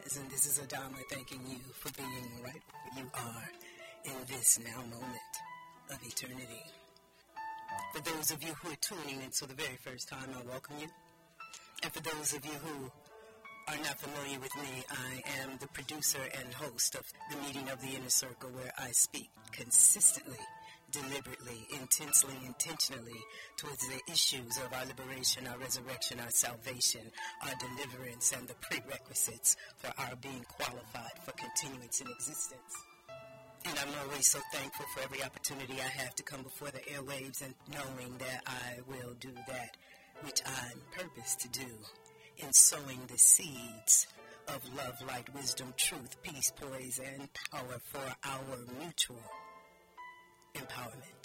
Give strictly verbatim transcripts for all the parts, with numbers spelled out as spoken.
and this is Adama thanking you for being right where you are in this now moment of eternity. For those of you who are tuning in for the very first time, I welcome you. And for those of you who are not familiar with me, I am the producer and host of the Meeting of the Inner Circle, where I speak consistently, deliberately, intensely, intentionally towards the issues of our liberation, our resurrection, our salvation, our deliverance, and the prerequisites for our being qualified for continuance in existence. And I'm always so thankful for every opportunity I have to come before the airwaves, and knowing that I will do that which I'm purposed to do in sowing the seeds of love, light, wisdom, truth, peace, poise, and power for our mutual empowerment.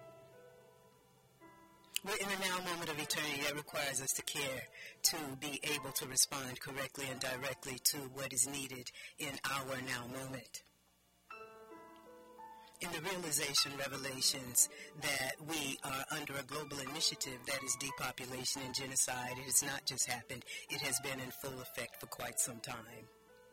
We're in a now moment of eternity that requires us to care, to be able to respond correctly and directly to what is needed in our now moment. In the realization, revelations that we are under a global initiative that is depopulation and genocide, it has not just happened, it has been in full effect for quite some time.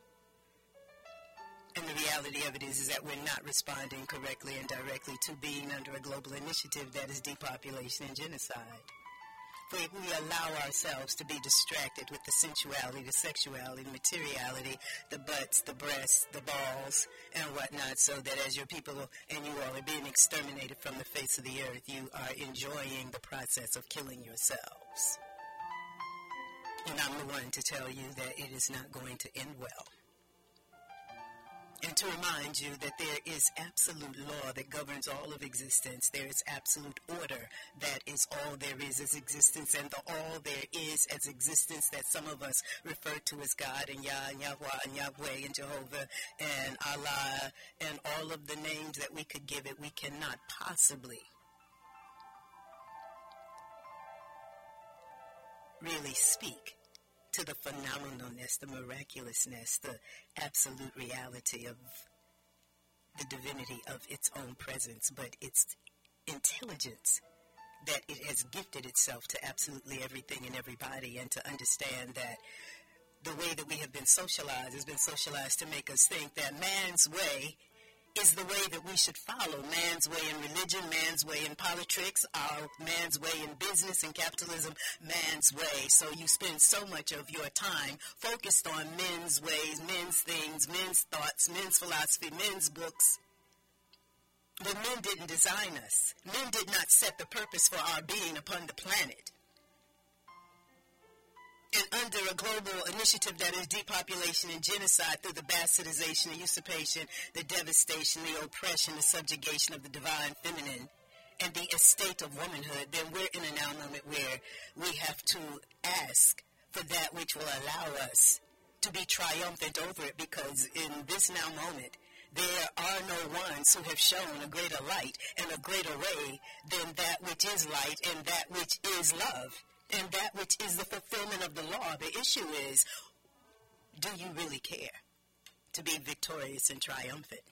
And the reality of it is, is that we're not responding correctly and directly to being under a global initiative that is depopulation and genocide. We, we allow ourselves to be distracted with the sensuality, the sexuality, the materiality, the butts, the breasts, the balls, and whatnot, so that as your people and you all are being exterminated from the face of the earth, you are enjoying the process of killing yourselves. And I'm the one to tell you that it is not going to end well. And to remind you that there is absolute law that governs all of existence. There is absolute order that is all there is as existence, and the all there is as existence that some of us refer to as God and Yah and Yahweh and Yahweh and Jehovah and Allah and all of the names that we could give it, we cannot possibly really speak to the phenomenalness, the miraculousness, the absolute reality of the divinity of its own presence, but its intelligence that it has gifted itself to absolutely everything and everybody, and to understand that the way that we have been socialized has been socialized to make us think that man's way is the way that we should follow. Man's way in religion, man's way in politics, our man's way in business and capitalism, man's way. So you spend so much of your time focused on men's ways, men's things, men's thoughts, men's philosophy, men's books. But men didn't design us. Men did not set the purpose for our being upon the planet. And under a global initiative that is depopulation and genocide through the bastardization, the usurpation, the devastation, the oppression, the subjugation of the divine feminine, and the estate of womanhood, then we're in a now moment where we have to ask for that which will allow us to be triumphant over it, because in this now moment, there are no ones who have shown a greater light and a greater way than that which is light and that which is love. And that which is the fulfillment of the law. The issue is, do you really care to be victorious and triumphant?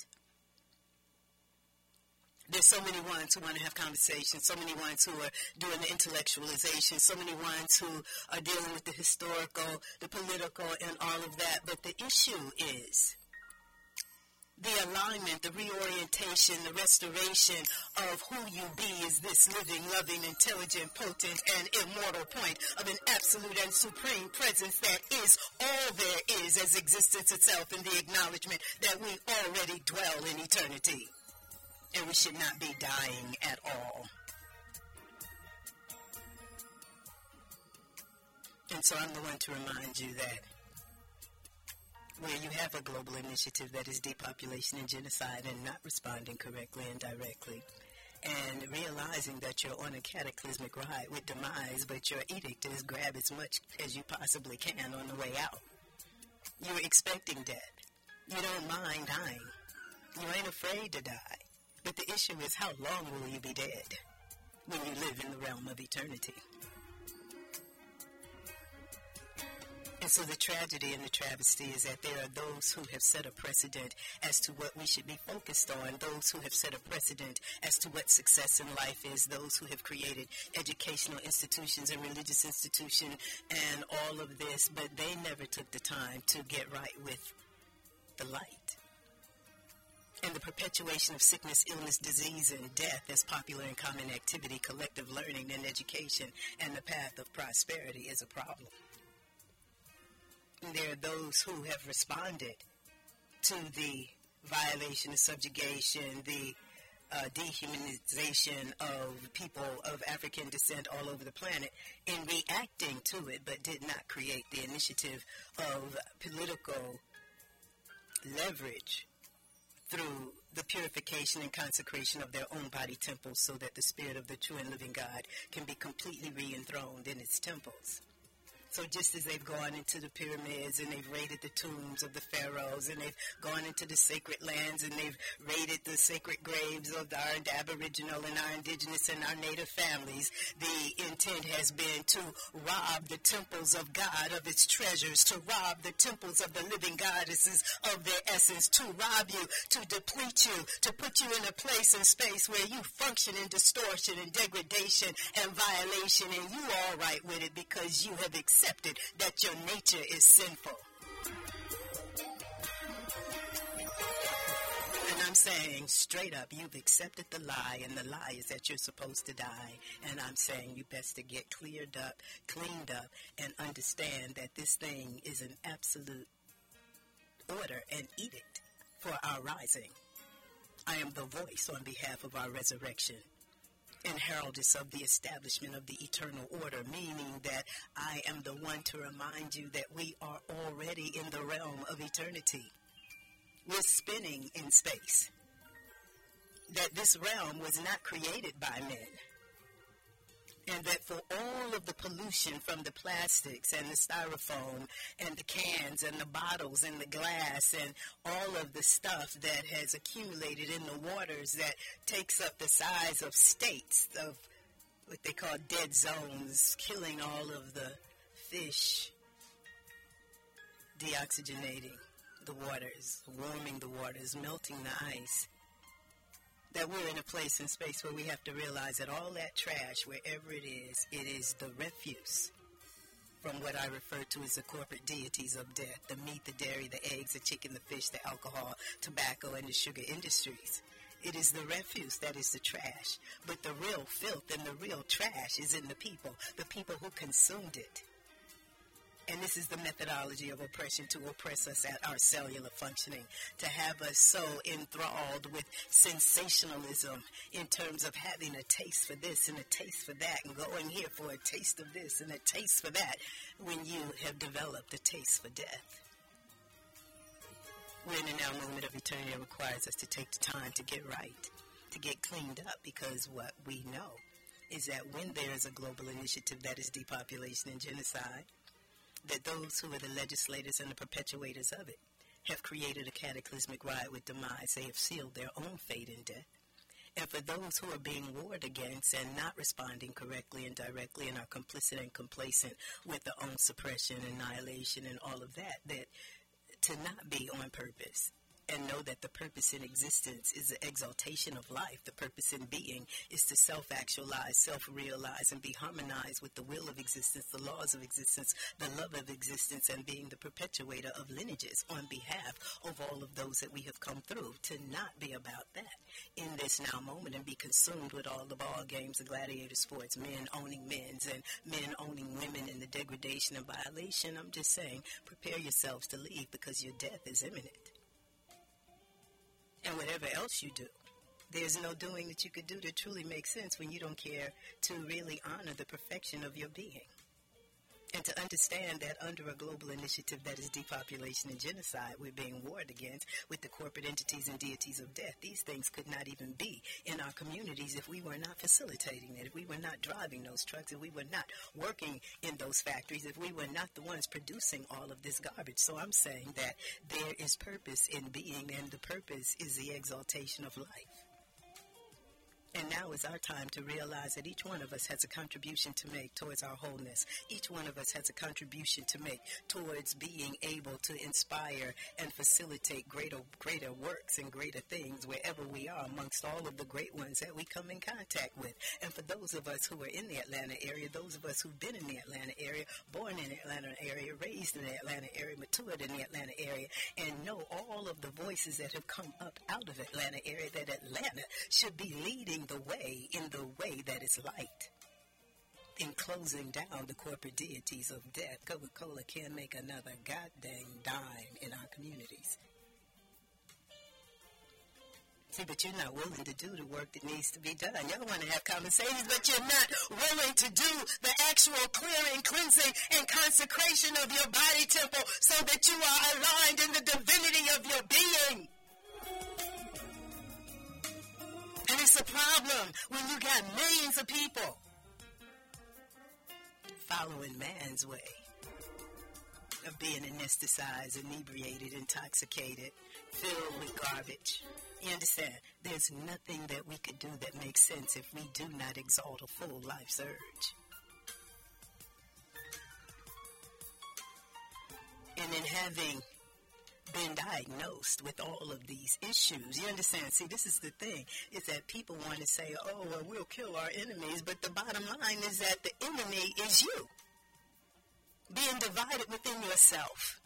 There's so many ones who want to have conversations, so many ones who are doing the intellectualization, so many ones who are dealing with the historical, the political, and all of that. But the issue is the alignment, the reorientation, the restoration of who you be is this living, loving, intelligent, potent, and immortal point of an absolute and supreme presence that is all there is as existence itself, in the acknowledgement that we already dwell in eternity. And we should not be dying at all. And so I'm the one to remind you that where you have a global initiative that is depopulation and genocide and not responding correctly and directly, and realizing that you're on a cataclysmic ride with demise, but your edict is grab as much as you possibly can on the way out. You're expecting death. You don't mind dying. You ain't afraid to die. But the issue is, how long will you be dead when you live in the realm of eternity? And so the tragedy and the travesty is that there are those who have set a precedent as to what we should be focused on, those who have set a precedent as to what success in life is, those who have created educational institutions and religious institutions and all of this, but they never took the time to get right with the light. And the perpetuation of sickness, illness, disease, and death as popular and common activity, collective learning and education, and the path of prosperity is a problem. There are those who have responded to the violation of subjugation, the uh, dehumanization of people of African descent all over the planet, in reacting to it, but did not create the initiative of political leverage through the purification and consecration of their own body temples so that the spirit of the true and living God can be completely re-enthroned in its temples. So just as they've gone into the pyramids and they've raided the tombs of the pharaohs and they've gone into the sacred lands and they've raided the sacred graves of our aboriginal and our indigenous and our native families, the intent has been to rob the temples of God of its treasures, to rob the temples of the living goddesses of their essence, to rob you, to deplete you, to put you in a place and space where you function in distortion and degradation and violation, and you all right with it because you have accepted accepted that your nature is sinful. And I'm saying straight up, you've accepted the lie, and the lie is that you're supposed to die. And I'm saying you best to get cleared up, cleaned up, and understand that this thing is an absolute order and edict for our rising. I am the voice on behalf of our resurrection and heraldess of the establishment of the eternal order, meaning that I am the one to remind you that we are already in the realm of eternity. We're spinning in space. That this realm was not created by men. And that for all of the pollution from the plastics and the styrofoam and the cans and the bottles and the glass and all of the stuff that has accumulated in the waters that takes up the size of states of what they call dead zones, killing all of the fish, deoxygenating the waters, warming the waters, melting the ice. That we're in a place and space where we have to realize that all that trash, wherever it is, it is the refuse from what I refer to as the corporate deities of death, the meat, the dairy, the eggs, the chicken, the fish, the alcohol, tobacco, and the sugar industries. It is the refuse that is the trash. But the real filth and the real trash is in the people, the people who consumed it. And this is the methodology of oppression, to oppress us at our cellular functioning, to have us so enthralled with sensationalism in terms of having a taste for this and a taste for that and going here for a taste of this and a taste for that when you have developed a taste for death. We're in a now moment of eternity that requires us to take the time to get right, to get cleaned up, because what we know is that when there is a global initiative that is depopulation and genocide, that those who are the legislators and the perpetuators of it have created a cataclysmic riot with demise. They have sealed their own fate in death. And for those who are being warred against and not responding correctly and directly and are complicit and complacent with their own suppression, annihilation, and all of that, that to not be on purpose and know that the purpose in existence is the exaltation of life. The purpose in being is to self-actualize, self-realize, and be harmonized with the will of existence, the laws of existence, the love of existence, and being the perpetuator of lineages on behalf of all of those that we have come through. To not be about that in this now moment and be consumed with all the ball games, the gladiator sports, men owning men's and men owning women, and the degradation and violation. I'm just saying, prepare yourselves to leave, because your death is imminent. And whatever else you do, there's no doing that you could do that truly makes sense when you don't care to really honor the perfection of your being. And to understand that under a global initiative that is depopulation and genocide, we're being warred against with the corporate entities and deities of death. These things could not even be in our communities if we were not facilitating it, if we were not driving those trucks, if we were not working in those factories, if we were not the ones producing all of this garbage. So I'm saying that there is purpose in being, and the purpose is the exaltation of life. And now is our time to realize that each one of us has a contribution to make towards our wholeness. Each one of us has a contribution to make towards being able to inspire and facilitate greater greater works and greater things wherever we are amongst all of the great ones that we come in contact with. And for those of us who are in the Atlanta area, those of us who've been in the Atlanta area, born in the Atlanta area, raised in the Atlanta area, matured in the Atlanta area, and know all of the voices that have come up out of Atlanta area, that Atlanta should be leading the way in the way that is light, in closing down the corporate deities of death. Coca-Cola can't make another goddamn dime in our communities. See, but you're not willing to do the work that needs to be done. Y'all want to have conversations, but you're not willing to do the actual clearing, cleansing, and consecration of your body temple so that you are aligned in the divinity of your being. And it's a problem when you got millions of people following man's way of being anesthetized, inebriated, intoxicated, filled with garbage. You understand? There's nothing that we could do that makes sense if we do not exalt a full life surge. And in having been diagnosed with all of these issues, you understand? See, this is the thing, is that people want to say, oh, well, we'll kill our enemies, but the bottom line is that the enemy is you, being divided within yourself,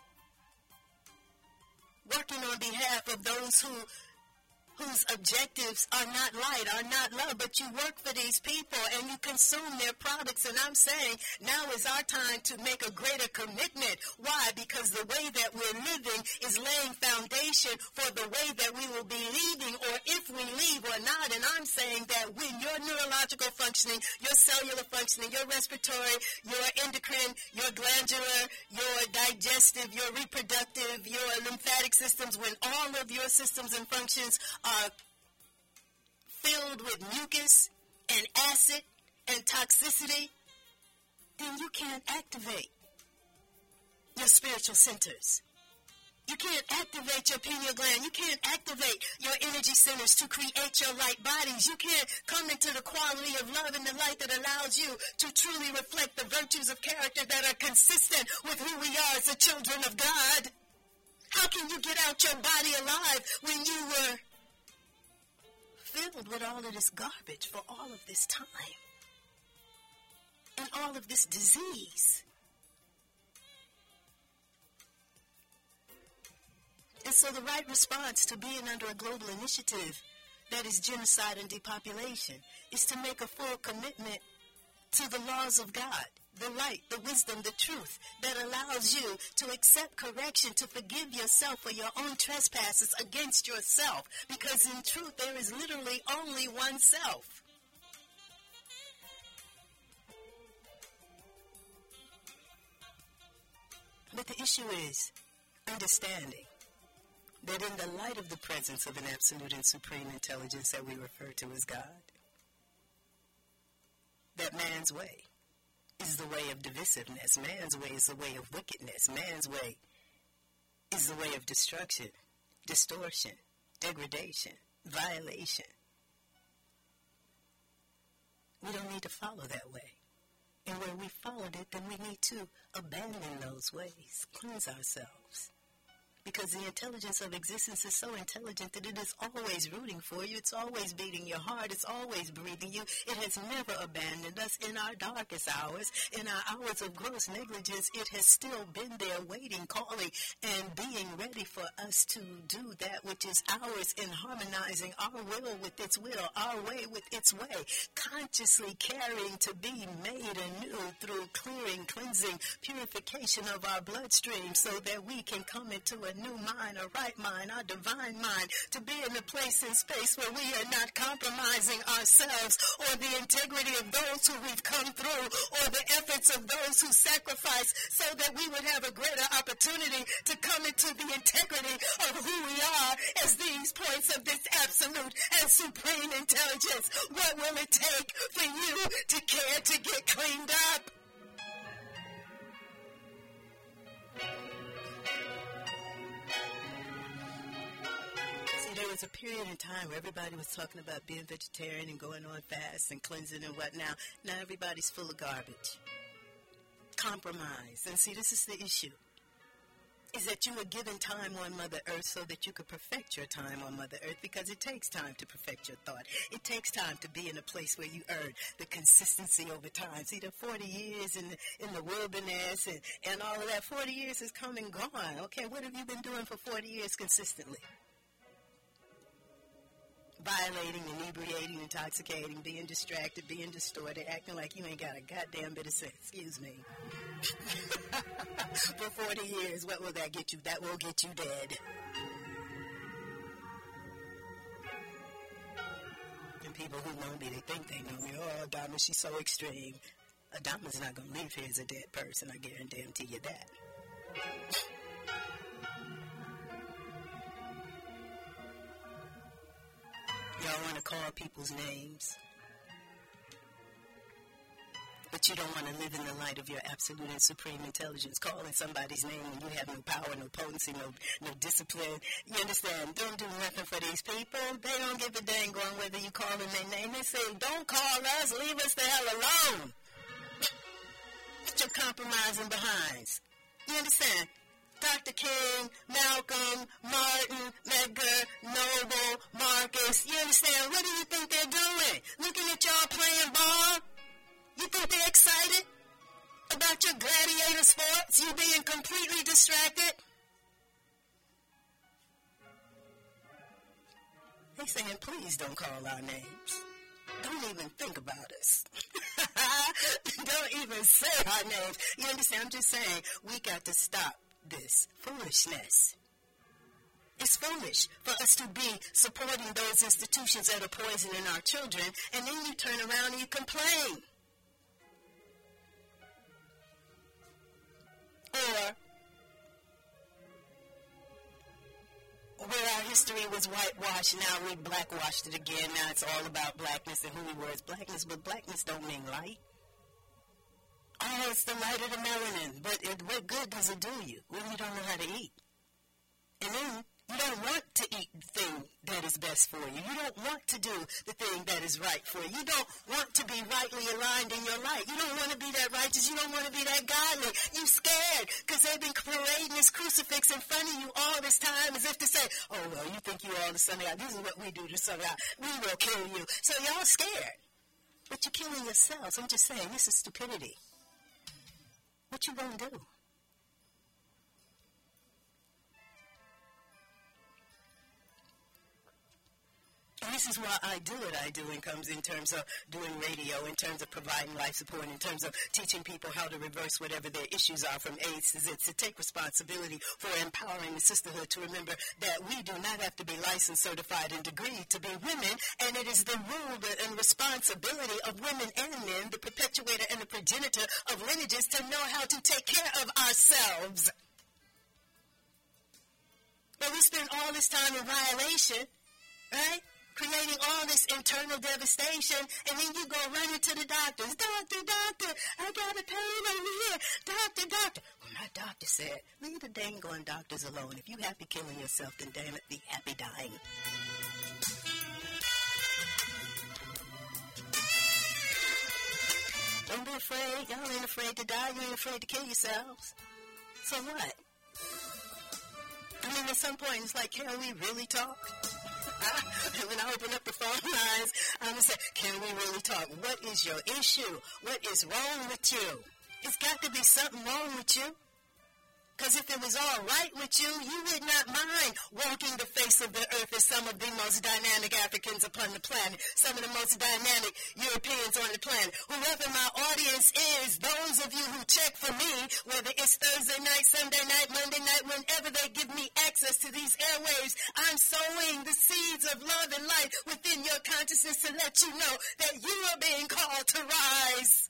working on behalf of those who whose objectives are not light, are not love, but you work for these people and you consume their products. And I'm saying now is our time to make a greater commitment. Why? Because the way that we're living is laying foundation for the way that we will be leaving, or if we leave or not. And I'm saying that when your neurological functioning, your cellular functioning, your respiratory, your endocrine, your glandular, your digestive, your reproductive, your lymphatic systems, when all of your systems and functions are filled with mucus and acid and toxicity, then you can't activate your spiritual centers. You can't activate your pineal gland. You can't activate your energy centers to create your light bodies. You can't come into the quality of love and the light that allows you to truly reflect the virtues of character that are consistent with who we are as the children of God. How can you get out your body alive when you were filled with all of this garbage for all of this time and all of this disease? And so the right response to being under a global initiative that is genocide and depopulation is to make a full commitment to the laws of God, the light, the wisdom, the truth that allows you to accept correction, to forgive yourself for your own trespasses against yourself, because in truth there is literally only one self. But the issue is understanding that in the light of the presence of an absolute and supreme intelligence that we refer to as God, that man's way is the way of divisiveness. Man's way is the way of wickedness. Man's way is the way of destruction, distortion, degradation, violation. We don't need to follow that way. And where we followed it, then we need to abandon those ways, cleanse ourselves. Because the intelligence of existence is so intelligent that it is always rooting for you. It's always beating your heart. It's always breathing you. It has never abandoned us in our darkest hours. In our hours of gross negligence, it has still been there waiting, calling, and being ready for us to do that which is ours, in harmonizing our will with its will, our way with its way, consciously carrying to be made anew through clearing, cleansing, purification of our bloodstream so that we can come into a new mind, a right mind, our divine mind, to be in a place and space where we are not compromising ourselves or the integrity of those who we've come through or the efforts of those who sacrifice, so that we would have a greater opportunity to come into the integrity of who we are as these points of this absolute and supreme intelligence. What will it take for you to care to get cleaned up? was a period in time where everybody was talking about being vegetarian and going on fasts and cleansing and whatnot. Now everybody's full of garbage. Compromise. And see, this is the issue. Is that you were given time on Mother Earth so that you could perfect your time on Mother Earth, because it takes time to perfect your thought. It takes time to be in a place where you earn the consistency over time. See, the forty years in the, in the wilderness and, and all of that, forty years has come and gone. Okay, what have you been doing for forty years consistently? Violating, inebriating, intoxicating, being distracted, being distorted, acting like you ain't got a goddamn bit of sense. Excuse me. For forty years, what will that get you? That will get you dead. And people who know me, they think they know me. Oh, Adama, she's so extreme. Adama's not going to leave here as a dead person. I guarantee you that. Y'all want to call people's names, but you don't want to live in the light of your absolute and supreme intelligence. Calling somebody's name when you have no power, no potency, no no discipline. You understand? Don't do nothing for these people. They don't give a dang on whether you call them their name. They say, don't call us. Leave us the hell alone. Get your compromising behinds. You understand? Doctor King, Malcolm, Martin, Medgar, Noble, Marcus, you understand? What do you think they're doing? Looking at y'all playing ball? You think they're excited about your gladiator sports? You being completely distracted? They're saying, please don't call our names. Don't even think about us. Don't even say our names. You understand? I'm just saying, we got to stop this foolishness. It's foolish for us to be supporting those institutions that are poisoning our children, and then you turn around and you complain. Or where our history was whitewashed, now we blackwashed it again. Now it's all about blackness and who we were as blackness, but blackness don't mean light. Oh, it's the light of the melanin, but it, what good does it do you when you don't know how to eat? And then you don't want to eat the thing that is best for you. You don't want to do the thing that is right for you. You don't want to be rightly aligned in your life. You don't want to be that righteous. You don't want to be that godly. You scared because they've been parading this crucifix in front of you all this time as if to say, oh, well, you think you all the Son of God. This is what we do to Son of God. We will kill you. So y'all scared. But you're killing yourselves. I'm just saying, this is stupidity. What you gonna do? And this is why I do what I do in comes in terms of doing radio, in terms of providing life support, in terms of teaching people how to reverse whatever their issues are from AIDS to Z, to take responsibility for empowering the sisterhood, to remember that we do not have to be licensed, certified, and degreed to be women, and it is the rule and responsibility of women and men, the perpetuator and the progenitor of lineages, to know how to take care of ourselves. But we spend all this time in violation, right? Creating all this internal devastation, and then you go running to the doctors. Doctor, doctor, I got a pain over here. Doctor, doctor. Well, my doctor said, leave the dang on doctors alone. If you happy killing yourself, then damn it, be happy dying. Don't be afraid. Y'all ain't afraid to die. You ain't afraid to kill yourselves. So what? I mean, at some point, it's like, can we really talk? And when I open up the phone lines, I'm going to say, can we really talk? What is your issue? What is wrong with you? It's got to be something wrong with you. Because if it was all right with you, you would not mind walking the face of the earth as some of the most dynamic Africans upon the planet, some of the most dynamic Europeans on the planet. Whoever my audience is, those of you who check for me, whether it's Thursday night, Sunday night, Monday night, whenever they give me access to these airwaves, I'm sowing the seeds of love and light within your consciousness to let you know that you are being called to rise.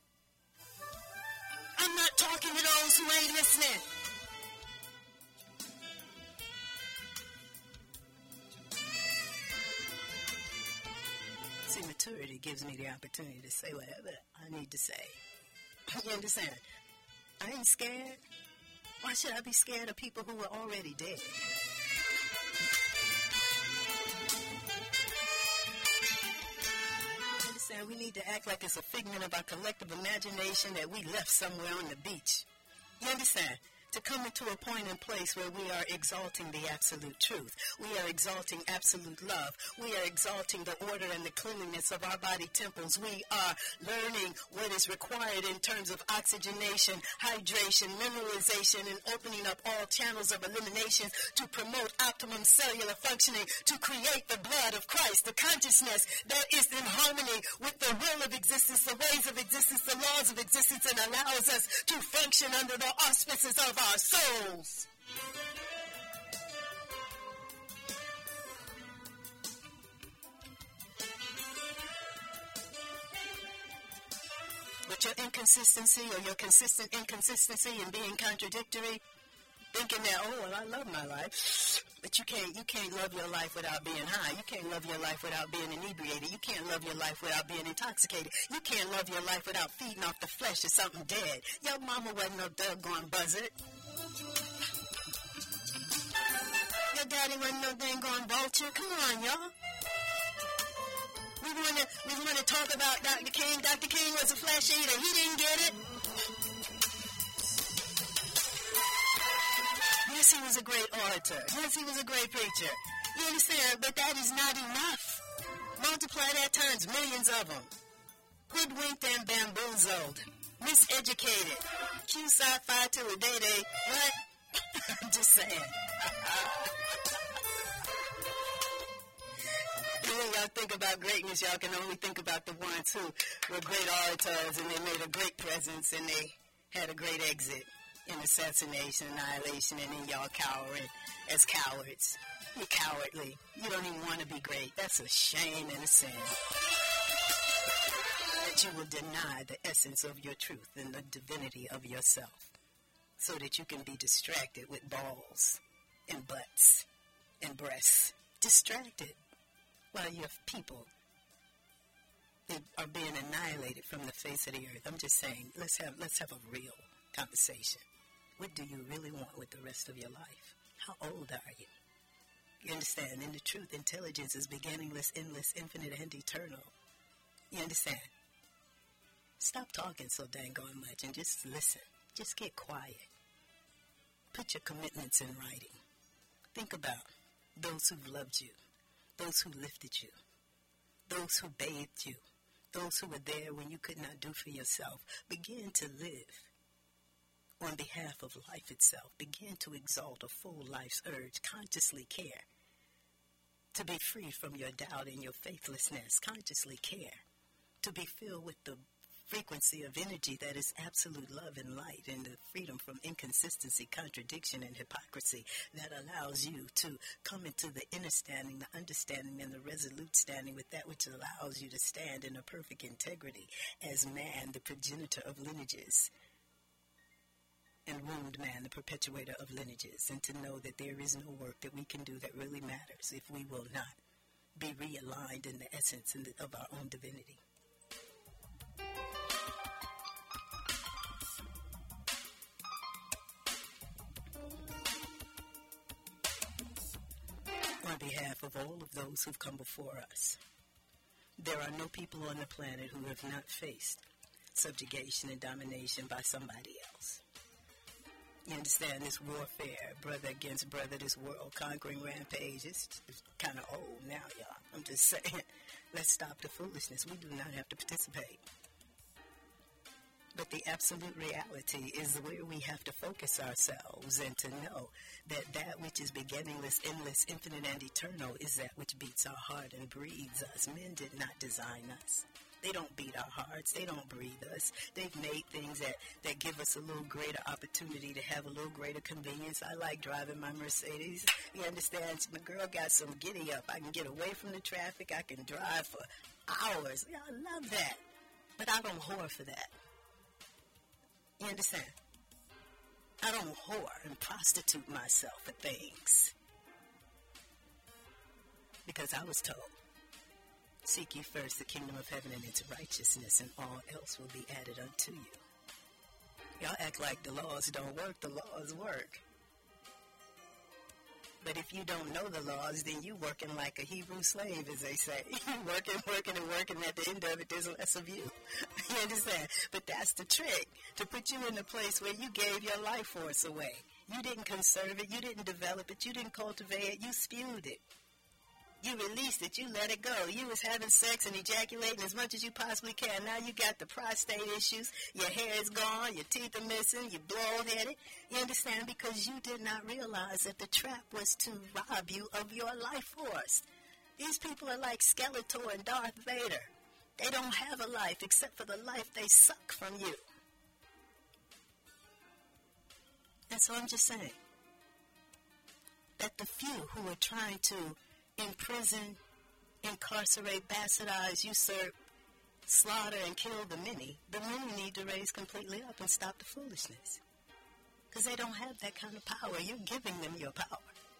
I'm not talking to those who ain't listening. See, maturity gives me the opportunity to say whatever I need to say. You understand? I ain't scared. Why should I be scared of people who are already dead? understand? We need to act like it's a figment of our collective imagination that we left somewhere on the beach. You understand? To come into a point and place where we are exalting the absolute truth. We are exalting absolute love. We are exalting the order and the cleanliness of our body temples. We are learning what is required in terms of oxygenation, hydration, mineralization, and opening up all channels of elimination to promote optimum cellular functioning, to create the blood of Christ, the consciousness that is in harmony with the will of existence, the ways of existence, the laws of existence, and allows us to function under the auspices of our souls. But your inconsistency or your consistent inconsistency in being contradictory, thinking that, oh, well, I love my life, but you can't, you can't love your life without being high. You can't love your life without being inebriated. You can't love your life without being intoxicated. You can't love your life without feeding off the flesh of something dead. Your mama wasn't no doggone buzzard. Your daddy wasn't no dang gone vulture. Come on, y'all. We want to we want to talk about Doctor King. Doctor King was a flesh eater. He didn't get it. Yes, he was a great orator. Yes, he was a great preacher. You understand? But that is not enough. Multiply that times millions of them. Hoodwinked and bamboozled. Miseducated. Q-sci-fi to a day-day. What? I'm just saying. And when y'all think about greatness, y'all can only think about the ones who were great orators and they made a great presence and they had a great exit in assassination, annihilation, and then y'all cowering as cowards. You're cowardly. You don't even want to be great. That's a shame and a sin. That you will deny the essence of your truth and the divinity of yourself so that you can be distracted with balls and butts and breasts. Distracted while your people they are being annihilated from the face of the earth. I'm just saying, let's have let's have a real conversation. What do you really want with the rest of your life? How old are you? You understand? In the truth, intelligence is beginningless, endless, infinite, and eternal. You understand? Stop talking so dang on much and just listen. Just get quiet. Put your commitments in writing. Think about those who've loved you, those who lifted you, those who bathed you, those who were there when you could not do for yourself. Begin to live on behalf of life itself. Begin to exalt a full life's urge. Consciously care. To be free from your doubt and your faithlessness. Consciously care. To be filled with the frequency of energy that is absolute love and light, and the freedom from inconsistency, contradiction, and hypocrisy that allows you to come into the inner standing, the understanding, and the resolute standing with that which allows you to stand in a perfect integrity as man, the progenitor of lineages, and wound man, the perpetuator of lineages, and to know that there is no work that we can do that really matters if we will not be realigned in the essence in the, of our own divinity. On behalf of all of those who've come before us, there are no people on the planet who have not faced subjugation and domination by somebody else. You understand, this warfare, brother against brother, this world-conquering rampage, it's, it's kind of old now, y'all. I'm just saying, let's stop the foolishness. We do not have to participate. But the absolute reality is where we have to focus ourselves and to know that that which is beginningless, endless, infinite, and eternal is that which beats our heart and breathes us. Men did not design us. They don't beat our hearts. They don't breathe us. They've made things that, that give us a little greater opportunity to have a little greater convenience. I like driving my Mercedes. You understand? My girl got some giddy up. I can get away from the traffic. I can drive for hours. Yeah, I love that. But I don't whore for that. You understand? I don't whore and prostitute myself for things. Because I was told, seek ye first the kingdom of heaven and its righteousness, and all else will be added unto you. Y'all act like the laws don't work. The laws work. But if you don't know the laws, then you working like a Hebrew slave, as they say. working, working, and working. At the end of it, there's less of you. You understand? But that's the trick, to put you in a place where you gave your life force away. You didn't conserve it. You didn't develop it. You didn't cultivate it. You spewed it. You released it. You let it go. You was having sex and ejaculating as much as you possibly can. Now you got the prostate issues. Your hair is gone. Your teeth are missing. You're bald-headed. You understand? Because you did not realize that the trap was to rob you of your life force. These people are like Skeletor and Darth Vader. They don't have a life except for the life they suck from you. And so I'm just saying that the few who are trying to imprison, incarcerate, bastardize, usurp, slaughter, and kill the many, the many need to raise completely up and stop the foolishness. Because they don't have that kind of power. You're giving them your power.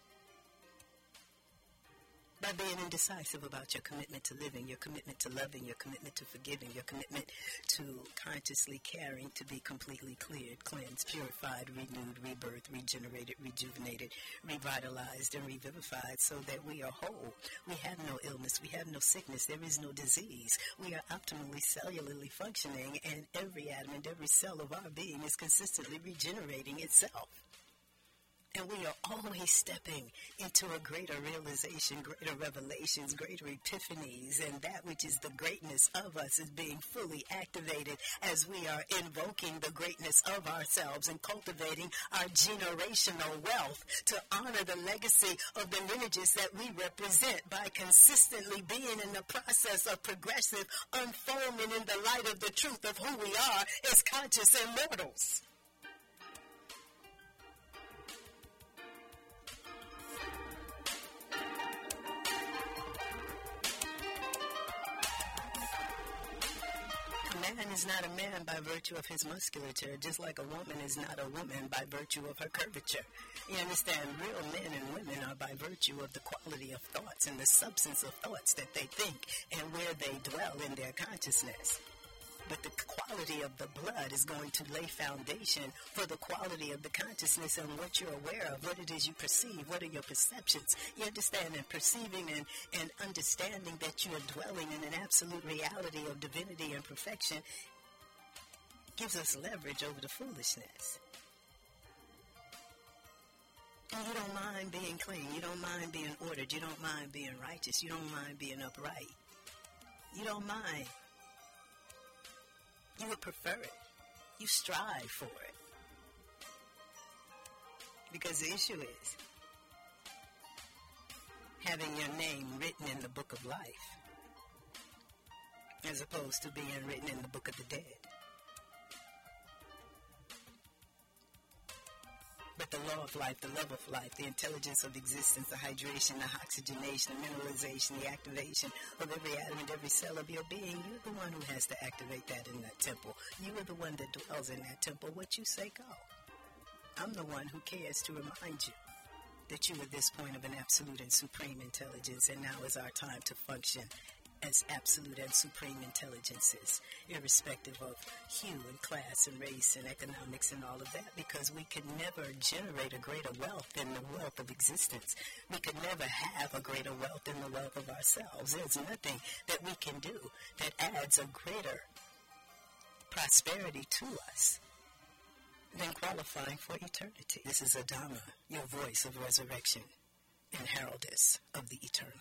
By being indecisive about your commitment to living, your commitment to loving, your commitment to forgiving, your commitment to consciously caring to be completely cleared, cleansed, purified, renewed, rebirthed, regenerated, rejuvenated, revitalized, and revivified so that we are whole. We have no illness. We have no sickness. There is no disease. We are optimally cellularly functioning, and every atom and every cell of our being is consistently regenerating itself. And we are always stepping into a greater realization, greater revelations, greater epiphanies, and that which is the greatness of us is being fully activated as we are invoking the greatness of ourselves and cultivating our generational wealth to honor the legacy of the lineages that we represent by consistently being in the process of progressive unfoldment in the light of the truth of who we are as conscious immortals. A man is not a man by virtue of his musculature, just like a woman is not a woman by virtue of her curvature. You understand? Real men and women are by virtue of the quality of thoughts and the substance of thoughts that they think and where they dwell in their consciousness. But the quality of the blood is going to lay foundation for the quality of the consciousness and what you're aware of, what it is you perceive, what are your perceptions. You understand? And perceiving and, and understanding that you are dwelling in an absolute reality of divinity and perfection gives us leverage over the foolishness. And you don't mind being clean. You don't mind being ordered. You don't mind being righteous. You don't mind being upright. You don't mind. You would prefer it. You strive for it. Because the issue is having your name written in the book of life as opposed to being written in the book of the dead. But the law of life, the love of life, the intelligence of existence, the hydration, the oxygenation, the mineralization, the activation of every atom and every cell of your being, you're the one who has to activate that in that temple. You are the one that dwells in that temple. What you say, go. I'm the one who cares to remind you that you are this point of an absolute and supreme intelligence, and now is our time to function as absolute and supreme intelligences, irrespective of hue and class and race and economics and all of that, because we could never generate a greater wealth than the wealth of existence. We could never have a greater wealth than the wealth of ourselves. There's nothing that we can do that adds a greater prosperity to us than qualifying for eternity. This is Adama, your voice of resurrection and heraldess of the eternal.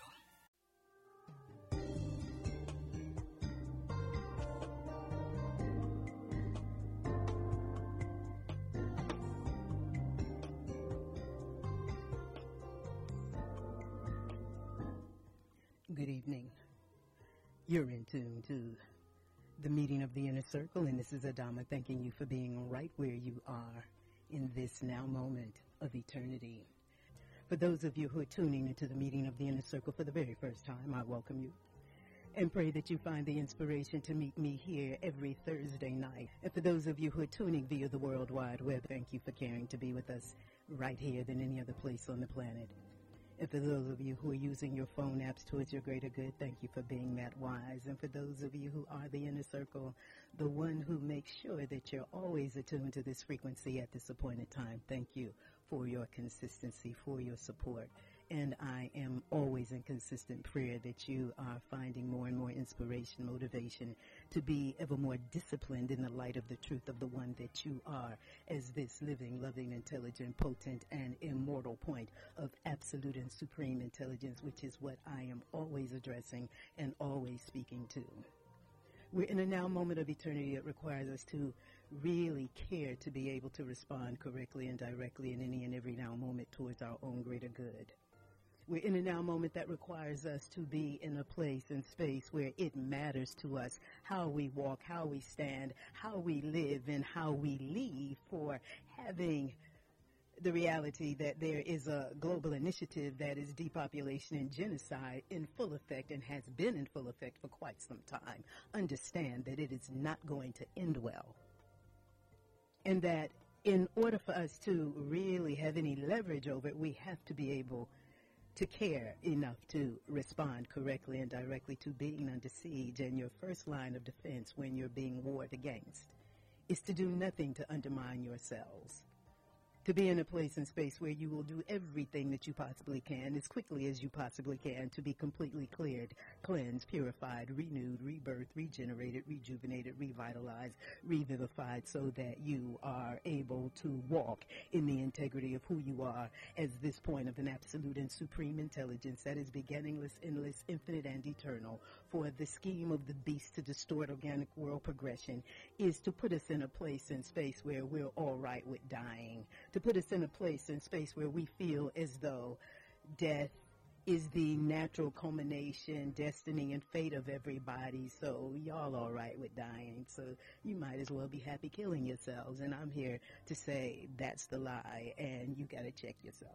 Good evening. You're in tune to the meeting of the inner circle, and this is Adama thanking you for being right where you are in this now moment of eternity. For those of you who are tuning into the meeting of the inner circle for the very first time, I welcome you and pray that you find the inspiration to meet me here every Thursday night. And for those of you who are tuning via the World Wide Web, thank you for caring to be with us right here than any other place on the planet. And for those of you who are using your phone apps towards your greater good, thank you for being that wise. And for those of you who are the inner circle, the one who makes sure that you're always attuned to this frequency at this appointed time, thank you for your consistency, for your support. And I am always in consistent prayer that you are finding more and more inspiration, motivation to be ever more disciplined in the light of the truth of the one that you are as this living, loving, intelligent, potent, and immortal point of absolute and supreme intelligence, which is what I am always addressing and always speaking to. We're in a now moment of eternity that requires us to really care to be able to respond correctly and directly in any and every now moment towards our own greater good. We're in a now moment that requires us to be in a place and space where it matters to us how we walk, how we stand, how we live, and how we leave for having the reality that there is a global initiative that is depopulation and genocide in full effect and has been in full effect for quite some time. Understand that it is not going to end well. And that in order for us to really have any leverage over it, we have to be able to care enough to respond correctly and directly to being under siege. And your first line of defense when you're being warred against is to do nothing to undermine yourselves. To be in a place and space where you will do everything that you possibly can as quickly as you possibly can to be completely cleared, cleansed, purified, renewed, rebirthed, regenerated, rejuvenated, revitalized, revivified, so that you are able to walk in the integrity of who you are as this point of an absolute and supreme intelligence that is beginningless, endless, infinite, and eternal. For the scheme of the beast to distort organic world progression is to put us in a place and space where we're all right with dying, to put us in a place and space where we feel as though death is the natural culmination, destiny, and fate of everybody. So y'all all right with dying. So you might as well be happy killing yourselves. And I'm here to say that's the lie, and you got to check yourself.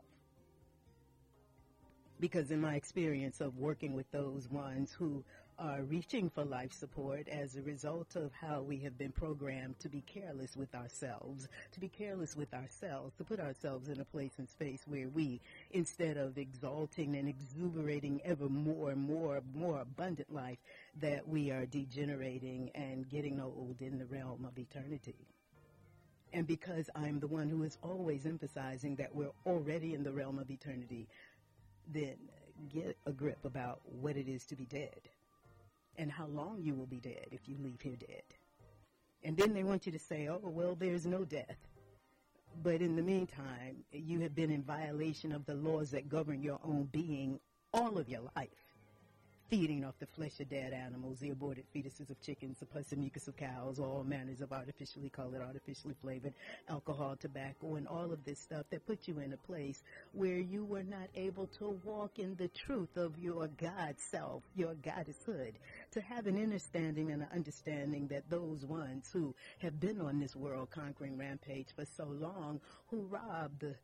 Because in my experience of working with those ones who are reaching for life support as a result of how we have been programmed to be careless with ourselves, to be careless with ourselves, to put ourselves in a place and space where we, instead of exalting and exuberating ever more and more, more abundant life, that we are degenerating and getting old in the realm of eternity. And because I'm the one who is always emphasizing that we're already in the realm of eternity, then get a grip about what it is to be dead and how long you will be dead if you leave here dead. And then they want you to say, oh, well, there's no death. But in the meantime, you have been in violation of the laws that govern your own being all of your life. Feeding off the flesh of dead animals, the aborted fetuses of chickens, the pus and mucus of cows, all manners of artificially colored, artificially flavored alcohol, tobacco, and all of this stuff that put you in a place where you were not able to walk in the truth of your God self, your goddesshood, to have an understanding and an understanding that those ones who have been on this world conquering rampage for so long, who robbed the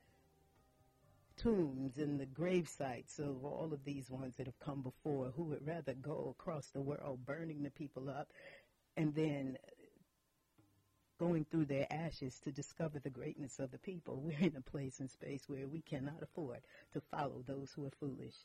tombs and the grave sites of all of these ones that have come before, who would rather go across the world burning the people up and then going through their ashes to discover the greatness of the people. We're in a place and space where we cannot afford to follow those who are foolish.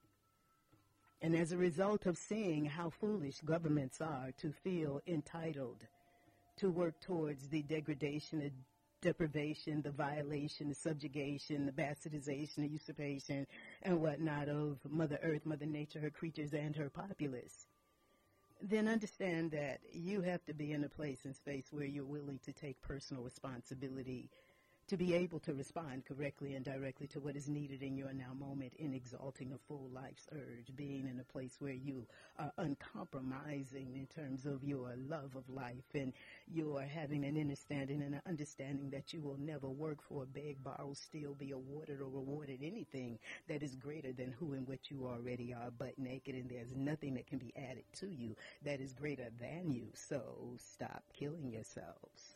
And as a result of seeing how foolish governments are to feel entitled to work towards the degradation and deprivation, the violation, the subjugation, the bastardization, the usurpation, and whatnot of Mother Earth, Mother Nature, her creatures, and her populace, then understand that you have to be in a place and space where you're willing to take personal responsibility to be able to respond correctly and directly to what is needed in your now moment in exalting a full life's urge, being in a place where you are uncompromising in terms of your love of life, and you are having an understanding and an understanding that you will never work for, beg, borrow, steal, be awarded or rewarded anything that is greater than who and what you already are, butt naked, and there's nothing that can be added to you that is greater than you. So stop killing yourselves.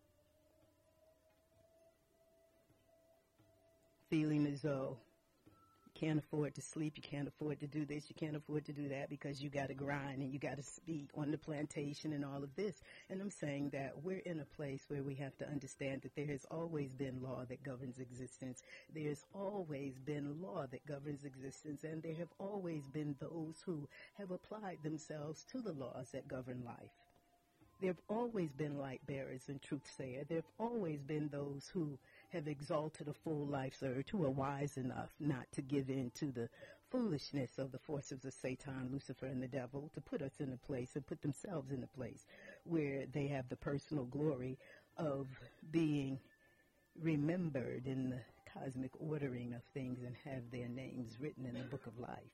Feeling as though you can't afford to sleep, you can't afford to do this, you can't afford to do that because you got to grind and you got to speak on the plantation and all of this. And I'm saying that we're in a place where we have to understand that there has always been law that governs existence. There's always been law that governs existence, and there have always been those who have applied themselves to the laws that govern life. There have always been light bearers and truth sayers. There have always been those who have exalted a fool like Serge, who are wise enough not to give in to the foolishness of the forces of Satan, Lucifer, and the devil, to put us in a place and put themselves in a place where they have the personal glory of being remembered in the cosmic ordering of things and have their names written in the book of life.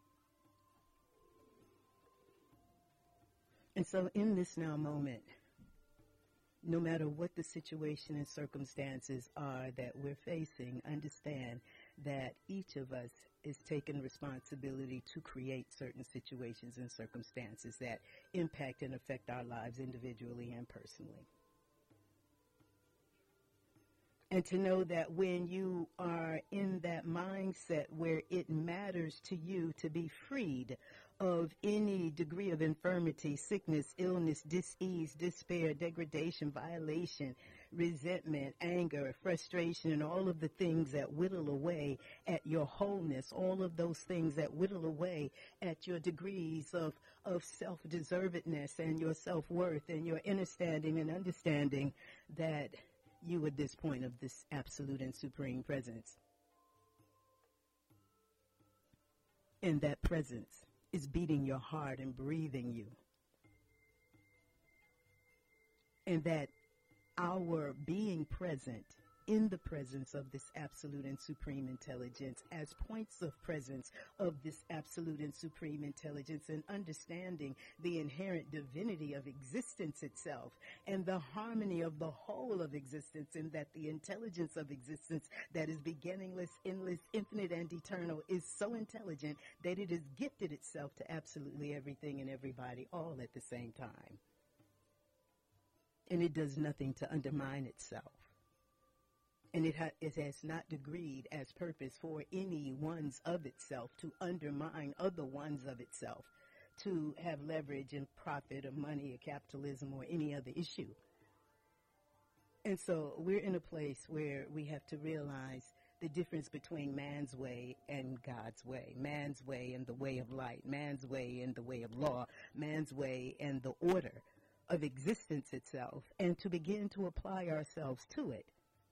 And so in this now moment, no matter what the situation and circumstances are that we're facing, understand that each of us is taking responsibility to create certain situations and circumstances that impact and affect our lives individually and personally. And to know that when you are in that mindset where it matters to you to be freed of any degree of infirmity, sickness, illness, dis-ease, despair, degradation, violation, resentment, anger, frustration, and all of the things that whittle away at your wholeness, all of those things that whittle away at your degrees of, of self-deservedness and your self-worth and your understanding and understanding that you at this point of this absolute and supreme presence. And that presence is beating your heart and breathing you. And that our being present in the presence of this absolute and supreme intelligence, as points of presence of this absolute and supreme intelligence, and understanding the inherent divinity of existence itself and the harmony of the whole of existence, and that the intelligence of existence that is beginningless, endless, infinite, and eternal is so intelligent that it has gifted itself to absolutely everything and everybody all at the same time. And it does nothing to undermine itself. And it, ha- it has not degreed as purpose for any ones of itself to undermine other ones of itself, to have leverage and profit or money or capitalism or any other issue. And so we're in a place where we have to realize the difference between man's way and God's way, man's way and the way of light, man's way and the way of law, man's way and the order of existence itself, and to begin to apply ourselves to it.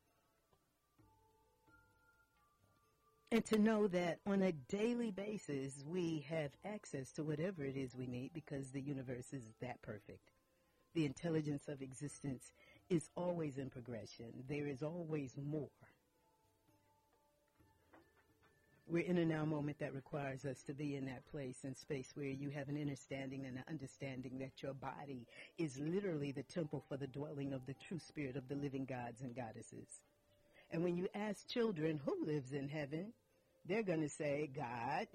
And to know that on a daily basis, we have access to whatever it is we need because the universe is that perfect. The intelligence of existence is always in progression. There is always more. We're in a now moment that requires us to be in that place and space where you have an understanding and an understanding that your body is literally the temple for the dwelling of the true spirit of the living gods and goddesses. And when you ask children who lives in heaven, they're going to say, God.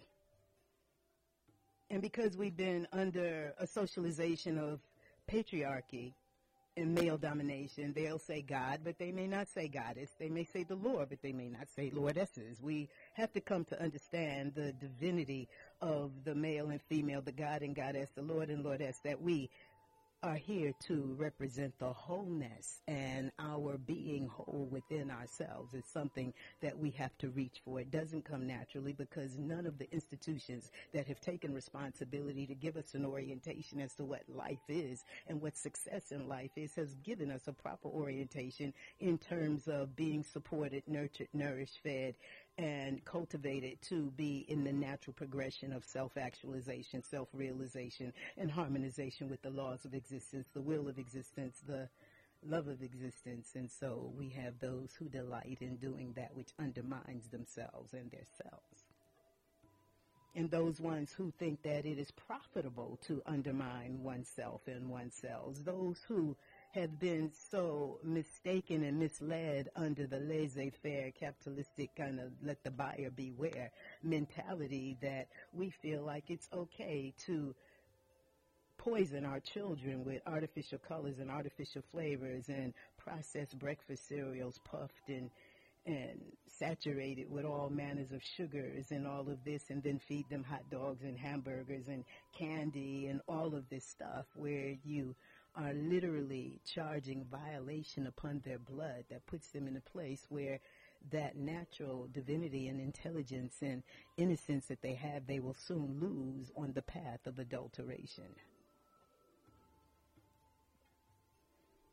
And because we've been under a socialization of patriarchy and male domination, they'll say God, but they may not say goddess. They may say the Lord, but they may not say lordesses. We have to come to understand the divinity of the male and female, the God and goddess, the Lord and lordess, that we are here to represent the wholeness, and our being whole within ourselves is something that we have to reach for. It doesn't come naturally because none of the institutions that have taken responsibility to give us an orientation as to what life is and what success in life is has given us a proper orientation in terms of being supported, nurtured, nourished, fed, and cultivated to be in the natural progression of self-actualization, self-realization, and harmonization with the laws of existence, the will of existence, the love of existence. And so we have those who delight in doing that which undermines themselves and their selves. And those ones who think that it is profitable to undermine oneself and oneself, those who have been so mistaken and misled under the laissez-faire capitalistic kind of let the buyer beware mentality that we feel like it's okay to poison our children with artificial colors and artificial flavors and processed breakfast cereals puffed and and saturated with all manners of sugars and all of this, and then feed them hot dogs and hamburgers and candy and all of this stuff where you are literally charging violation upon their blood that puts them in a place where that natural divinity and intelligence and innocence that they have, they will soon lose on the path of adulteration.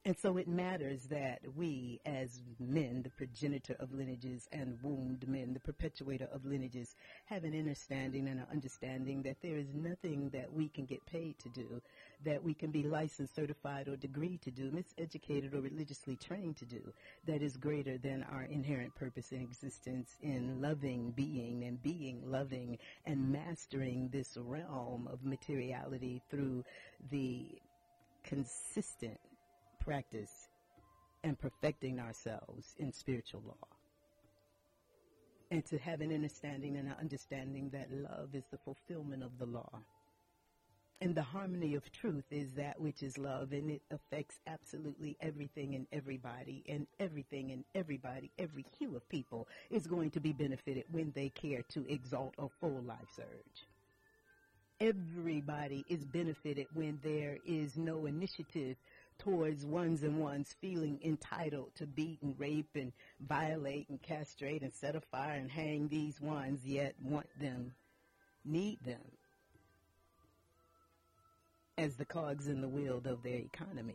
And so it matters that we, as men, the progenitor of lineages, and wombed men, the perpetuator of lineages, have an understanding and an understanding that there is nothing that we can get paid to do, that we can be licensed, certified, or degreed to do, miseducated, or religiously trained to do, that is greater than our inherent purpose in existence in loving being and being loving and mastering this realm of materiality through the consistent practice and perfecting ourselves in spiritual law. And to have an understanding and an understanding that love is the fulfillment of the law. And the harmony of truth is that which is love, and it affects absolutely everything and everybody, and everything and everybody, every hue of people is going to be benefited when they care to exalt a full life surge. Everybody is benefited when there is no initiative towards ones and ones feeling entitled to beat and rape and violate and castrate and set afire and hang these ones, yet want them, need them as the cogs in the wheel of their economy.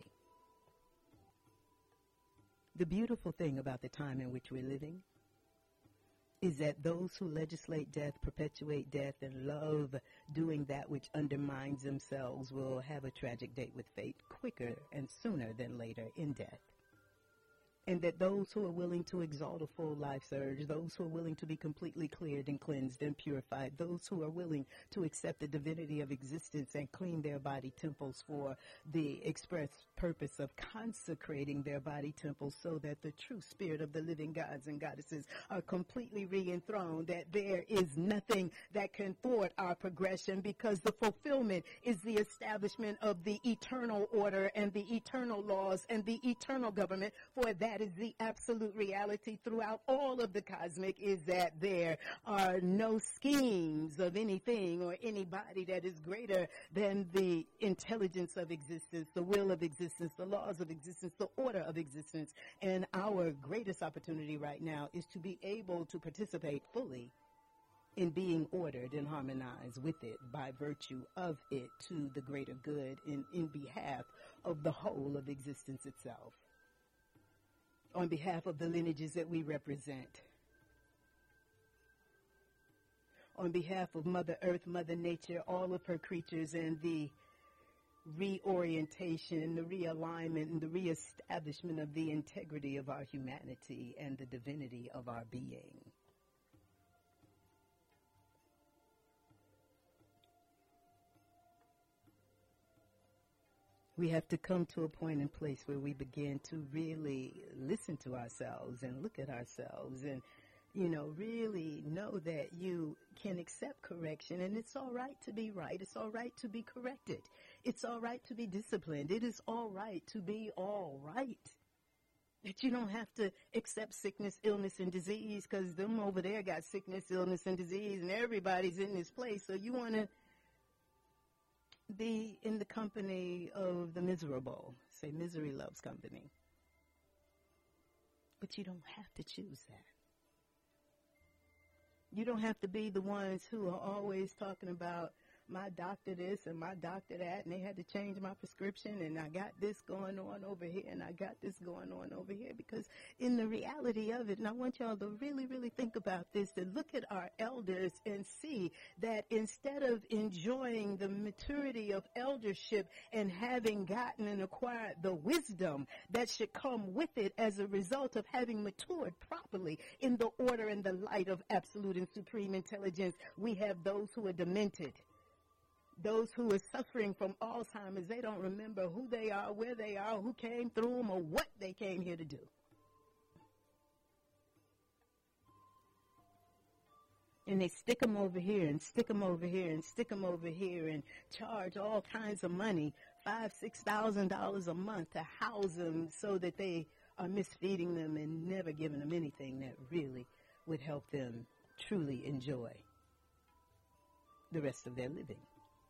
The beautiful thing about the time in which we're living is that those who legislate death, perpetuate death, and love doing that which undermines themselves will have a tragic date with fate quicker and sooner than later in death. And that those who are willing to exalt a full life surge, those who are willing to be completely cleared and cleansed and purified, those who are willing to accept the divinity of existence and clean their body temples for the express purpose of consecrating their body temples so that the true spirit of the living gods and goddesses are completely re-enthroned, that there is nothing that can thwart our progression because the fulfillment is the establishment of the eternal order and the eternal laws and the eternal government, for that is the absolute reality throughout all of the cosmic, is that there are no schemes of anything or anybody that is greater than the intelligence of existence, the will of existence, the laws of existence, the order of existence. And our greatest opportunity right now is to be able to participate fully in being ordered and harmonized with it by virtue of it to the greater good in, in behalf of the whole of existence itself. On behalf of the lineages that we represent, on behalf of Mother Earth, Mother Nature, all of her creatures, and the reorientation, the realignment, and the reestablishment of the integrity of our humanity and the divinity of our being. We have to come to a point and place where we begin to really listen to ourselves and look at ourselves and, you know, really know that you can accept correction, and it's all right to be right. It's all right to be corrected. It's all right to be disciplined. It is all right to be all right. That you don't have to accept sickness, illness, and disease because them over there got sickness, illness, and disease, and everybody's in this place. So you want to be in the company of the miserable. Say misery loves company. But you don't have to choose that. You don't have to be the ones who are always talking about my doctor this and my doctor that, and they had to change my prescription, and I got this going on over here, and I got this going on over here, because in the reality of it, and I want y'all to really, really think about this, to look at our elders and see that instead of enjoying the maturity of eldership and having gotten and acquired the wisdom that should come with it as a result of having matured properly in the order and the light of absolute and supreme intelligence, we have those who are demented. Those who are suffering from Alzheimer's, they don't remember who they are, where they are, who came through them, or what they came here to do. And they stick them over here and stick them over here and stick them over here and charge all kinds of money, five, six thousand dollars a month to house them so that they are misfeeding them and never giving them anything that really would help them truly enjoy the rest of their living.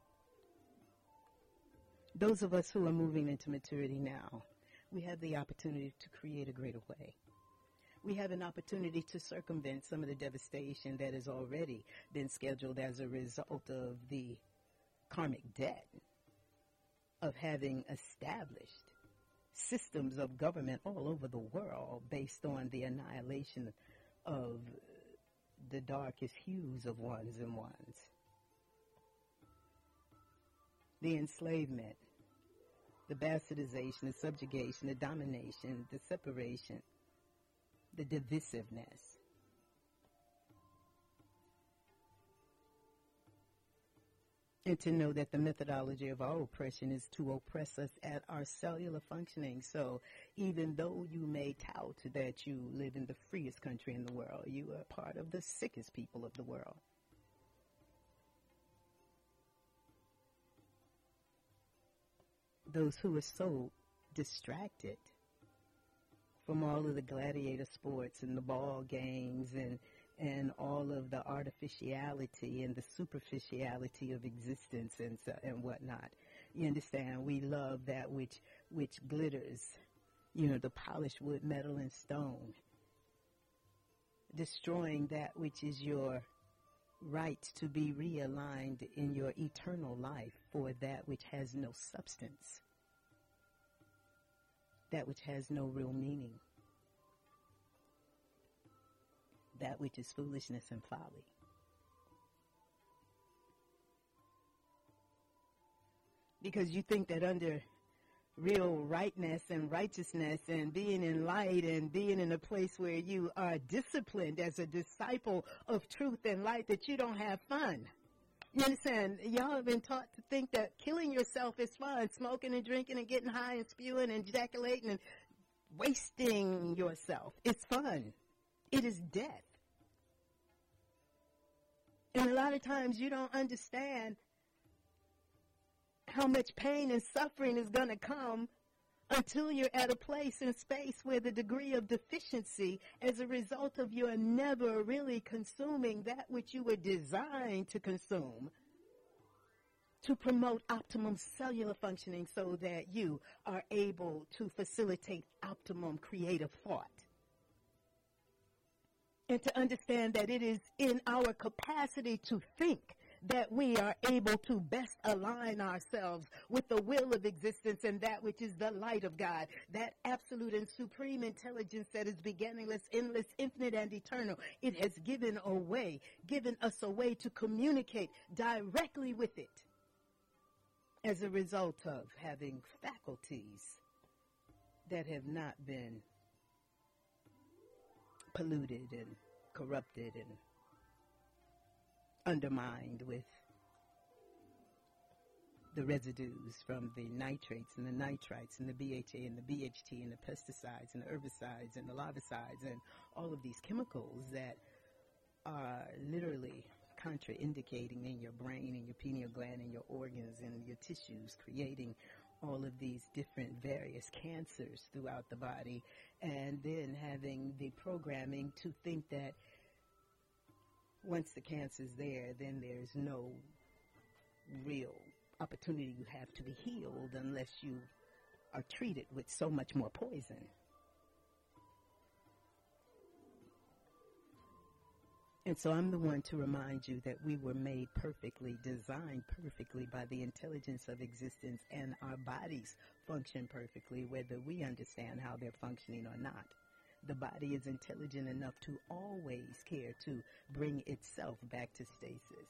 Those of us who are moving into maturity now, we have the opportunity to create a greater way. We have an opportunity to circumvent some of the devastation that has already been scheduled as a result of the karmic debt of having established systems of government all over the world based on the annihilation of the darkest hues of ones and ones. The enslavement, the bastardization, the subjugation, the domination, the separation, the divisiveness. And to know that the methodology of our oppression is to oppress us at our cellular functioning. So even though you may tout that you live in the freest country in the world, you are part of the sickest people of the world. Those who are so distracted from all of the gladiator sports and the ball games and and all of the artificiality and the superficiality of existence and so, and whatnot. You understand? We love that which which glitters, you know, the polished wood, metal, and stone. Destroying that which is your right to be realigned in your eternal life for that which has no substance, that which has no real meaning, that which is foolishness and folly. Because you think that under real rightness and righteousness and being in light and being in a place where you are disciplined as a disciple of truth and light, that you don't have fun. You understand? Y'all have been taught to think that killing yourself is fun, smoking and drinking and getting high and spewing and ejaculating and wasting yourself. It's fun. It is death. And a lot of times you don't understand how much pain and suffering is going to come until you're at a place and space where the degree of deficiency as a result of your never really consuming that which you were designed to consume to promote optimum cellular functioning so that you are able to facilitate optimum creative thought. And to understand that it is in our capacity to think that we are able to best align ourselves with the will of existence and that which is the light of God, that absolute and supreme intelligence that is beginningless, endless, infinite, and eternal. It has given a way, given us a way to communicate directly with it as a result of having faculties that have not been polluted and corrupted and undermined with the residues from the nitrates and the nitrites and the B H A and the B H T and the pesticides and the herbicides and the larvicides and all of these chemicals that are literally contraindicating in your brain and your pineal gland and your organs and your tissues, creating all of these different various cancers throughout the body, and then having the programming to think that once the cancer's there, then there's no real opportunity you have to be healed unless you are treated with so much more poison. And so I'm the one to remind you that we were made perfectly, designed perfectly by the intelligence of existence, and our bodies function perfectly, whether we understand how they're functioning or not. The body is intelligent enough to always care to bring itself back to stasis.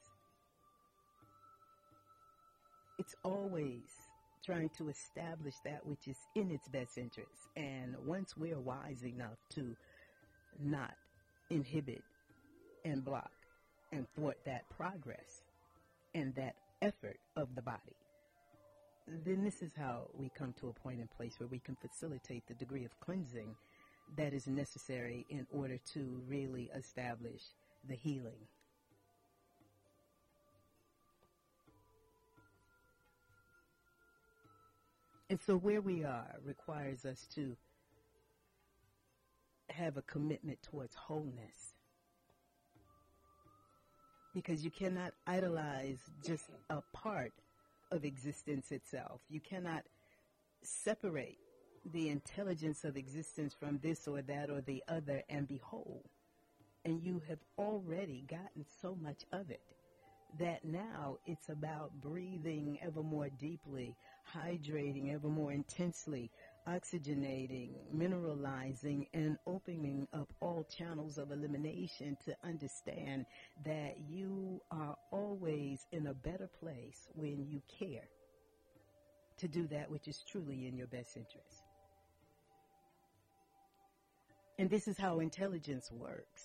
It's always trying to establish that which is in its best interest. And once we're wise enough to not inhibit and block and thwart that progress and that effort of the body, then this is how we come to a point and place where we can facilitate the degree of cleansing that is necessary in order to really establish the healing. And so where we are requires us to have a commitment towards wholeness. Because you cannot idolize just a part of existence itself. You cannot separate the intelligence of existence from this or that or the other and be whole. And you have already gotten so much of it that now it's about breathing ever more deeply, hydrating ever more intensely, oxygenating, mineralizing, and opening up all channels of elimination to understand that you are always in a better place when you care to do that which is truly in your best interest. And this is how intelligence works.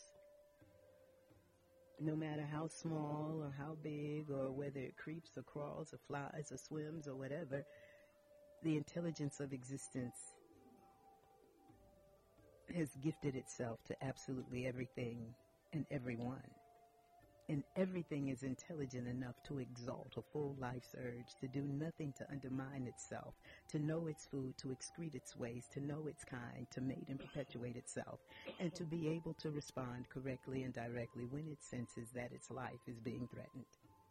No matter how small or how big, or whether it creeps or crawls or flies or swims or whatever, the intelligence of existence has gifted itself to absolutely everything and everyone. And everything is intelligent enough to exalt a full life's urge, to do nothing to undermine itself, to know its food, to excrete its waste, to know its kind, to mate and perpetuate itself, and to be able to respond correctly and directly when it senses that its life is being threatened.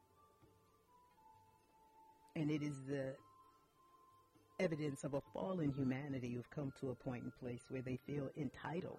And it is the evidence of a fallen humanity who've come to a point and place where they feel entitled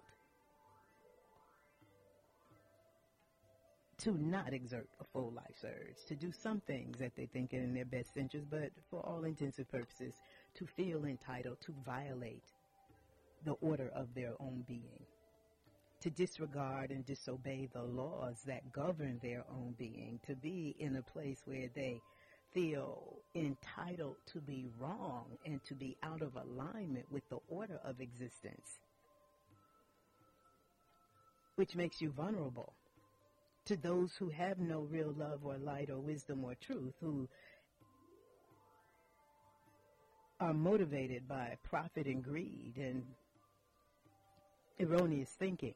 to not exert a full life's urge, to do some things that they think are in their best interest, but for all intents and purposes, to feel entitled to violate the order of their own being, to disregard and disobey the laws that govern their own being, to be in a place where they feel entitled to be wrong and to be out of alignment with the order of existence, which makes you vulnerable to those who have no real love or light or wisdom or truth, who are motivated by profit and greed and erroneous thinking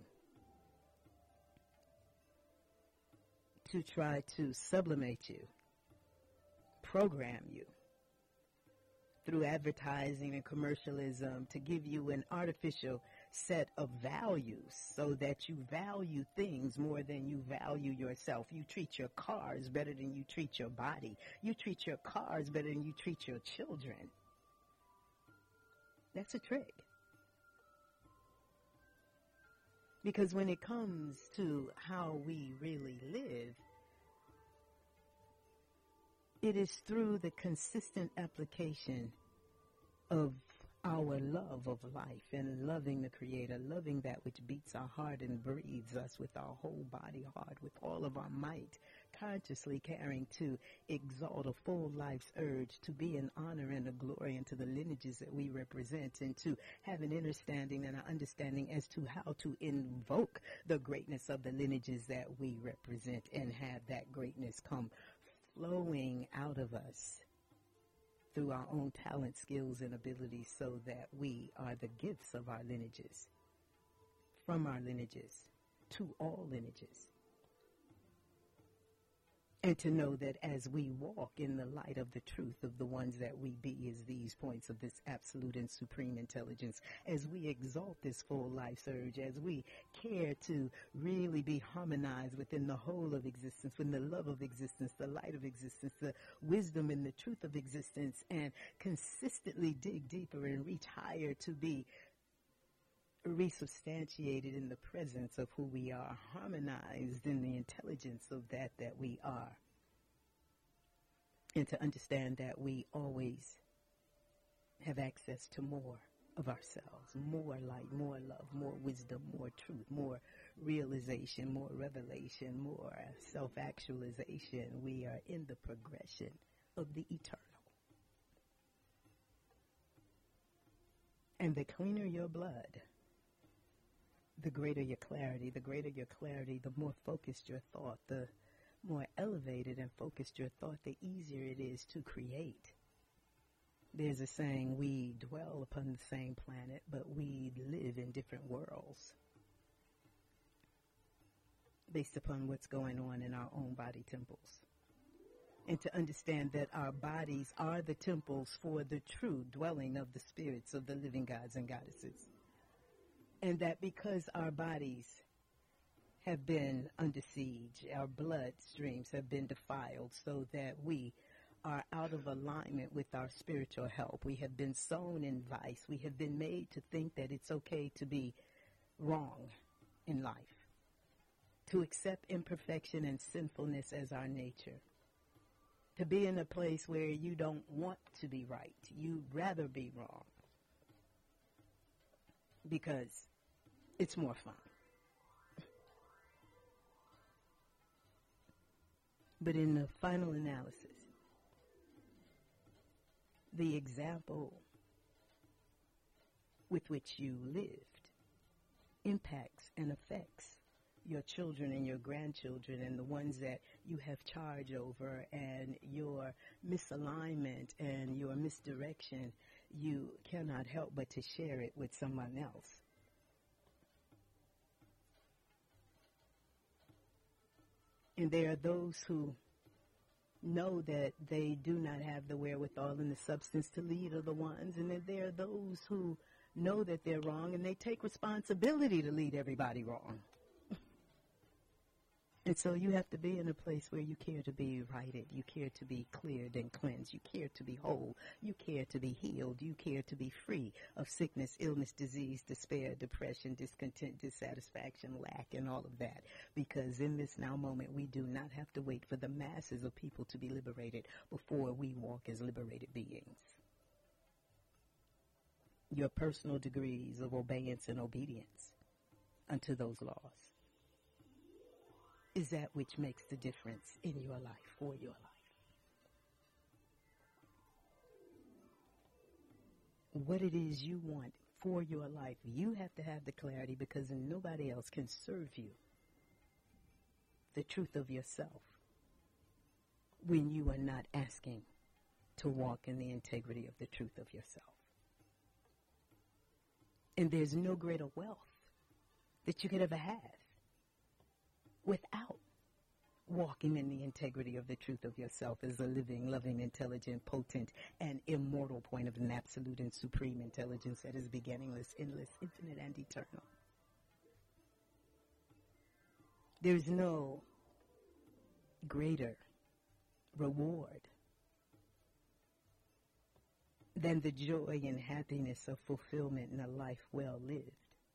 to try to sublimate you, program you through advertising and commercialism to give you an artificial set of values so that you value things more than you value yourself. You treat your cars better than you treat your body. You treat your cars better than you treat your children. That's a trick. Because when it comes to how we really live, it is through the consistent application of our love of life and loving the Creator, loving that which beats our heart and breathes us with our whole body heart, with all of our might, consciously caring to exalt a full life's urge to be an honor and a glory into the lineages that we represent, and to have an understanding and an understanding as to how to invoke the greatness of the lineages that we represent and have that greatness come flowing out of us through our own talent, skills, and abilities, so that we are the gifts of our lineages, from our lineages to all lineages. And to know that as we walk in the light of the truth of the ones that we be, as these points of this absolute and supreme intelligence, as we exalt this full life surge, as we care to really be harmonized within the whole of existence, with the love of existence, the light of existence, the wisdom and the truth of existence, and consistently dig deeper and reach higher to be resubstantiated in the presence of who we are, harmonized in the intelligence of that that we are, and to understand that we always have access to more of ourselves, more light, more love, more wisdom, more truth, more realization, more revelation, more self-actualization. We are in the progression of the eternal. And the cleaner your blood, the greater your clarity. The greater your clarity, the more focused your thought, the more elevated and focused your thought, the easier it is to create. There's a saying, we dwell upon the same planet, but we live in different worlds based upon what's going on in our own body temples. And to understand that our bodies are the temples for the true dwelling of the spirits of the living gods and goddesses. And that because our bodies have been under siege, our blood streams have been defiled, so that we are out of alignment with our spiritual help. We have been sown in vice. We have been made to think that it's okay to be wrong in life, to accept imperfection and sinfulness as our nature, to be in a place where you don't want to be right. You'd rather be wrong. because it's more fun. But in the final analysis, the example with which you lived impacts and affects your children and your grandchildren and the ones that you have charge over, and your misalignment and your misdirection, you cannot help but to share it with someone else. And there are those who know that they do not have the wherewithal and the substance to lead other ones, and then there are those who know that they're wrong and they take responsibility to lead everybody wrong. And so you have to be in a place where you care to be righted, you care to be cleared and cleansed, you care to be whole, you care to be healed, you care to be free of sickness, illness, disease, despair, depression, discontent, dissatisfaction, lack, and all of that. Because in this now moment, we do not have to wait for the masses of people to be liberated before we walk as liberated beings. Your personal degrees of obeyance and obedience unto those laws is that which makes the difference in your life, for your life. What it is you want for your life, you have to have the clarity, because nobody else can serve you the truth of yourself when you are not asking to walk in the integrity of the truth of yourself. And there's no greater wealth that you could ever have without walking in the integrity of the truth of yourself as a living, loving, intelligent, potent, and immortal point of an absolute and supreme intelligence that is beginningless, endless, infinite, and eternal. There's no greater reward than the joy and happiness of fulfillment in a life well lived.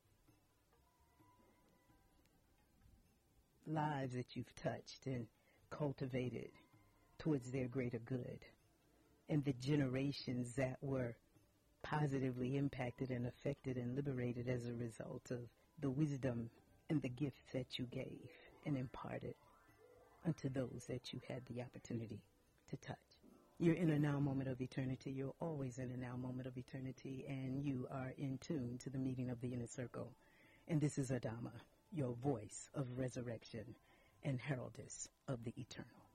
Lives that you've touched and cultivated towards their greater good, and the generations that were positively impacted and affected and liberated as a result of the wisdom and the gifts that you gave and imparted unto those that you had the opportunity to touch. You're in a now moment of eternity. You're always in a now moment of eternity, and you are in tune to the meeting of the inner circle. And this is Adama, your voice of resurrection and heraldess of the eternal.